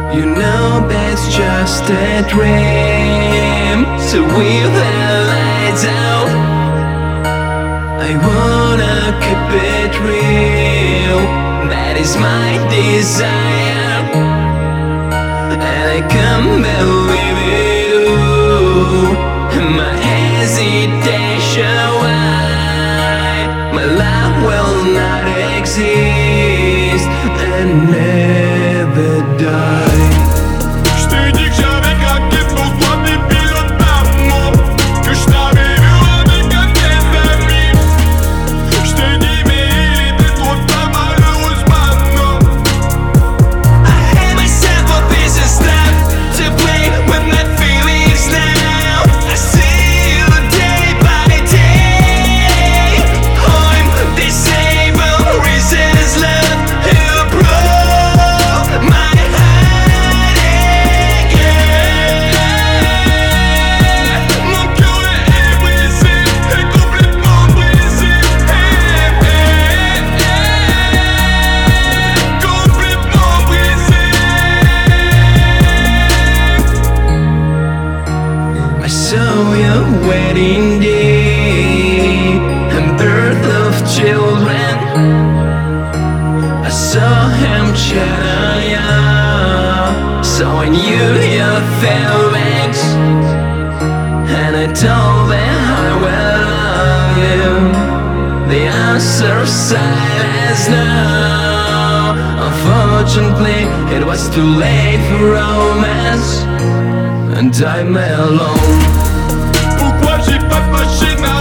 You know that's just a dream, so with the lights out I wanna keep it real. That is my desire, and I can't believe it. My hesitation, why my love will not exist and never die. Je t'ai dit que j'avais craqué pour toi, des pilotes d'amour, que je t'avais vu avec un de tes amis. Je t'ai dit mais il était trop tard, malheureusement non. I hate myself for this step to play with my feelings now. I see you day by day. I'm disabled, resist love. You broke my heart again. Mon cœur est brisé, est complètement brisé. Complètement brisé. I saw your wedding day and birth of children. I saw him China, so I knew your feelings, and I told them I will love you. The answer silence now. Unfortunately, it was too late for romance, and I'm alone. Pourquoi j'ai pas de machine à